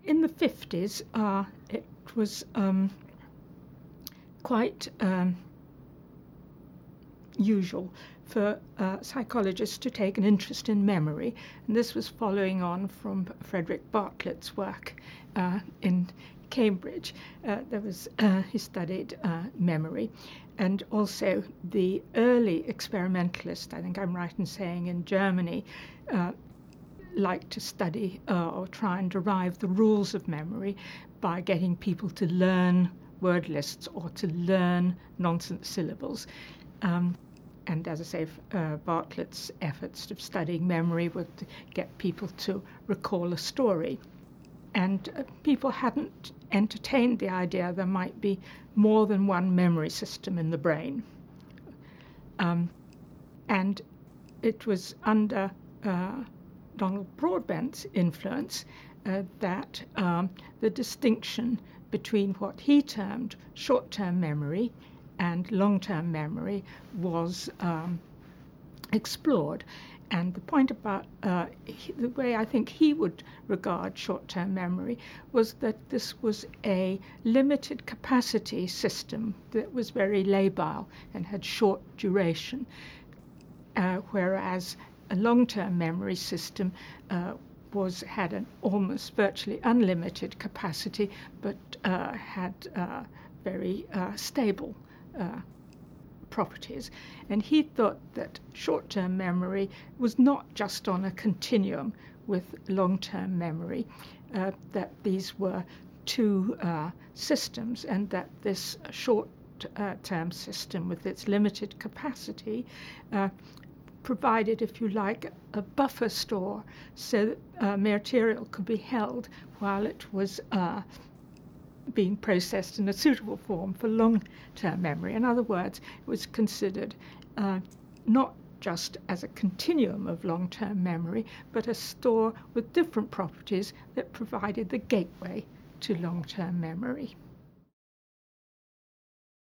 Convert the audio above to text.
in the 50s, it was quite usual for psychologists to take an interest in memory, and this was following on from Frederick Bartlett's work in Cambridge. He studied memory, and also the early experimentalists, I think I'm right in saying in Germany, liked to study or try and derive the rules of memory by getting people to learn word lists or to learn nonsense syllables. And as I say, Bartlett's efforts of studying memory were to get people to recall a story. And people hadn't entertained the idea there might be more than one memory system in the brain. And it was under Donald Broadbent's influence that the distinction between what he termed short-term memory and long-term memory was explored. And the point about the way I think he would regard short-term memory was that this was a limited capacity system that was very labile and had short duration, whereas a long-term memory system had an almost virtually unlimited capacity, but had very stable properties. And he thought that short-term memory was not just on a continuum with long-term memory, that these were two systems, and that this short-term system with its limited capacity provided, if you like, a buffer store so that material could be held while it was being processed in a suitable form for long-term memory. In other words, it was considered not just as a continuum of long-term memory, but a store with different properties that provided the gateway to long-term memory.